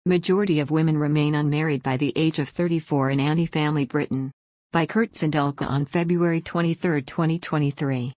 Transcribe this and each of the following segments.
Majority of women remain unmarried by the age of 34 in Anti-Family Britain. By Kurt Zindelka on February 23, 2023.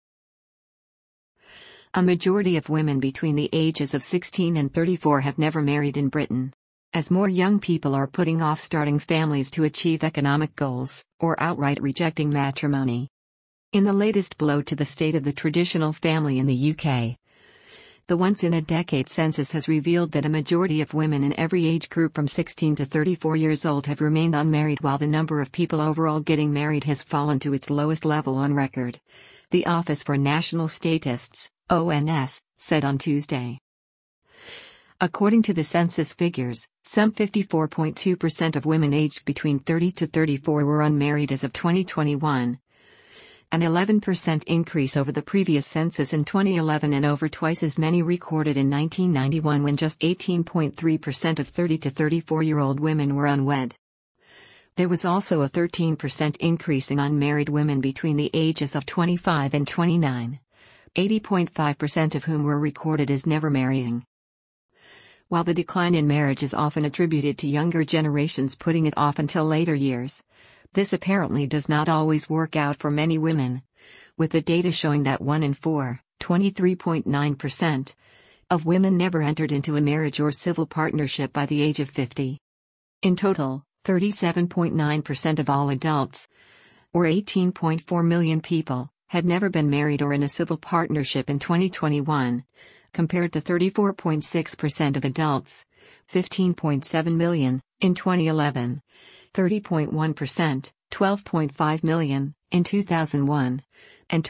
A majority of women between the ages of 16 and 34 have never married in Britain. As more young people are putting off starting families to achieve economic goals, or outright rejecting matrimony. In the latest blow to the state of the traditional family in the UK, the once-in-a-decade census has revealed that a majority of women in every age group from 16 to 34 years old have remained unmarried, while the number of people overall getting married has fallen to its lowest level on record. The Office for National Statistics, ONS, said on Tuesday. According to the census figures, some 54.2% of women aged between 30 to 34 were unmarried as of 2021. An 11% increase over the previous census in 2011 and over twice as many recorded in 1991, when just 18.3% of 30 to 34-year-old women were unwed. There was also a 13% increase in unmarried women between the ages of 25 and 29, 80.5% of whom were recorded as never marrying. While the decline in marriage is often attributed to younger generations putting it off until later years, this apparently does not always work out for many women, with the data showing that 1 in 4, 23.9%, of women never entered into a marriage or civil partnership by the age of 50. In total, 37.9% of all adults, or 18.4 million people, had never been married or in a civil partnership in 2021, compared to 34.6% of adults, 15.7 million, in 2011. 30.1%, 12.5 million, in 2001, and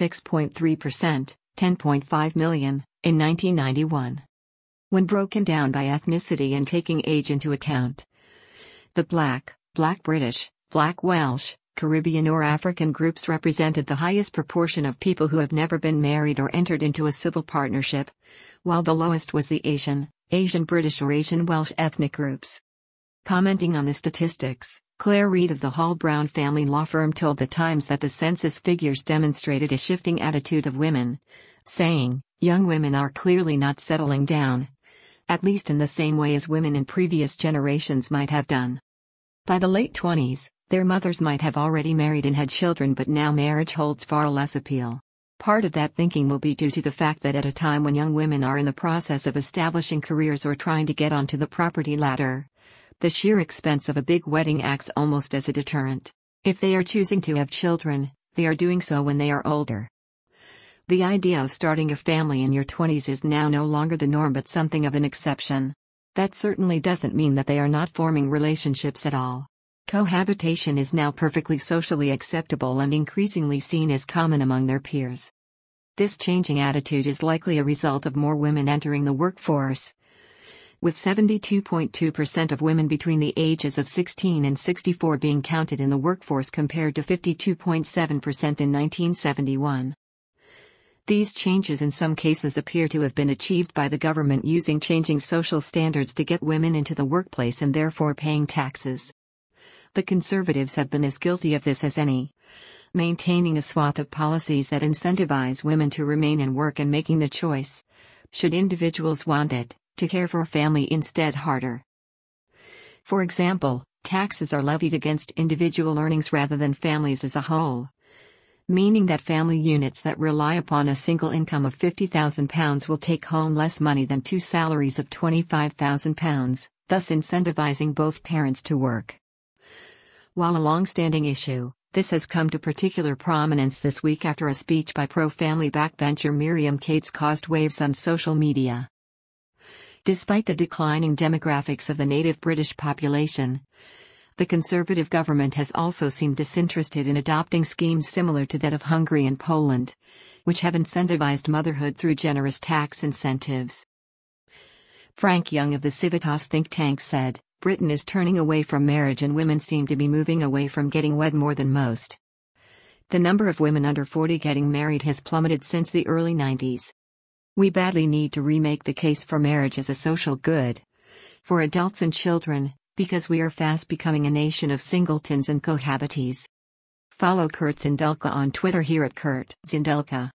26.3%, 10.5 million, in 1991. When broken down by ethnicity and taking age into account, the Black British, Black Welsh, Caribbean or African groups represented the highest proportion of people who have never been married or entered into a civil partnership, while the lowest was the Asian British or Asian Welsh ethnic groups. Commenting on the statistics, Claire Reid of the Hall Brown family law firm told The Times that the census figures demonstrated a shifting attitude of women, saying, "Young women are clearly not settling down, at least in the same way as women in previous generations might have done. By the late 20s, their mothers might have already married and had children, but now marriage holds far less appeal. Part of that thinking will be due to the fact that at a time when young women are in the process of establishing careers or trying to get onto the property ladder, the sheer expense of a big wedding acts almost as a deterrent. If they are choosing to have children, they are doing so when they are older. The idea of starting a family in your 20s is now no longer the norm but something of an exception. That certainly doesn't mean that they are not forming relationships at all. Cohabitation is now perfectly socially acceptable and increasingly seen as common among their peers. This changing attitude is likely a result of more women entering the workforce, with 72.2% of women between the ages of 16 and 64 being counted in the workforce compared to 52.7% in 1971. These changes in some cases appear to have been achieved by the government using changing social standards to get women into the workplace and therefore paying taxes. The Conservatives have been as guilty of this as any, maintaining a swath of policies that incentivize women to remain in work and making the choice, should individuals want it, to care for family instead harder. For example, taxes are levied against individual earnings rather than families as a whole, meaning that family units that rely upon a single income of £50,000 will take home less money than two salaries of £25,000, thus incentivizing both parents to work. While a long-standing issue, this has come to particular prominence this week after a speech by pro-family backbencher Miriam Cates caused waves on social media. Despite the declining demographics of the native British population, the Conservative government has also seemed disinterested in adopting schemes similar to that of Hungary and Poland, which have incentivized motherhood through generous tax incentives. Frank Young of the Civitas think tank said, "Britain is turning away from marriage and women seem to be moving away from getting wed more than most. The number of women under 40 getting married has plummeted since the early 90s. We badly need to remake the case for marriage as a social good, for adults and children, because we are fast becoming a nation of singletons and cohabitees." Follow Kurt Zindelka on Twitter here at Kurt Zindelka.